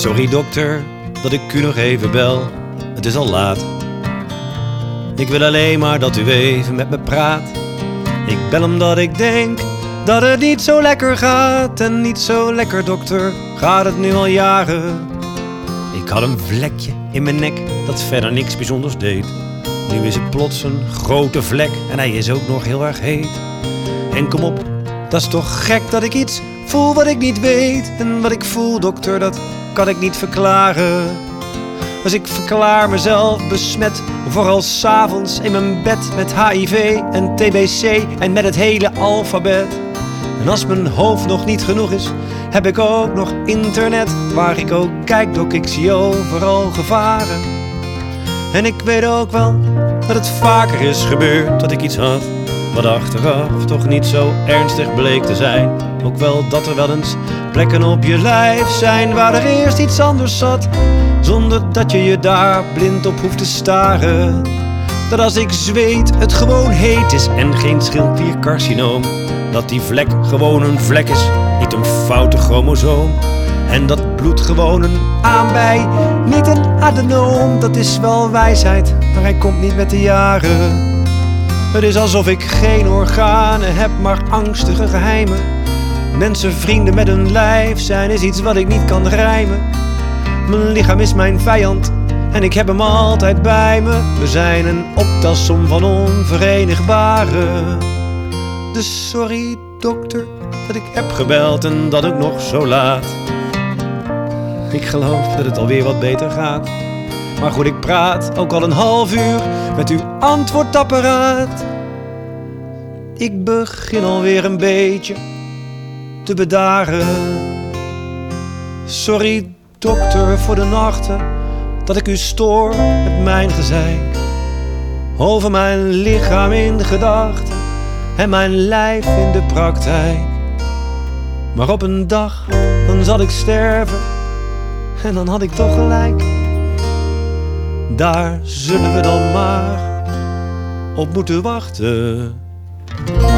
Sorry dokter, dat ik u nog even bel, het is al laat. Ik wil alleen maar dat u even met me praat. Ik bel omdat ik denk dat het niet zo lekker gaat. En niet zo lekker dokter, gaat het nu al jaren. Ik had een vlekje in mijn nek dat verder niks bijzonders deed. Nu is het plots een grote vlek en hij is ook nog heel erg heet. En kom op, dat is toch gek dat ik iets voel wat ik niet weet. En wat ik voel dokter, dat kan ik niet verklaren. Dus ik verklaar mezelf besmet, vooral 's avonds in mijn bed met HIV en TBC en met het hele alfabet. En als mijn hoofd nog niet genoeg is, heb ik ook nog internet. Waar ik ook kijk, dok, ik zie overal gevaren. En ik weet ook wel dat het vaker is gebeurd dat ik iets had wat achteraf toch niet zo ernstig bleek te zijn. Ook wel dat er wel eens plekken op je lijf zijn waar er eerst iets anders zat, zonder dat je je daar blind op hoeft te staren. Dat als ik zweet het gewoon heet is en geen schildkliercarcinoom. Dat die vlek gewoon een vlek is, niet een foute chromosoom. En dat bloed gewoon een aanbij, niet een adenoom. Dat is wel wijsheid, maar hij komt niet met de jaren. Het is alsof ik geen organen heb, maar angstige geheimen. Mensen, vrienden met hun lijf zijn is iets wat ik niet kan rijmen. Mijn lichaam is mijn vijand en ik heb hem altijd bij me. We zijn een optelsom van onverenigbaren. Dus sorry dokter dat ik heb gebeld en dat ook nog zo laat. Ik geloof dat het alweer wat beter gaat. Maar goed, ik praat ook al een half uur met uw antwoordapparaat. Ik begin alweer een beetje te bedaren. Sorry dokter voor de nachten dat ik u stoor met mijn gezeik. Over mijn lichaam in de gedachten en mijn lijf in de praktijk. Maar op een dag, dan zal ik sterven en dan had ik toch gelijk. Daar zullen we dan maar op moeten wachten.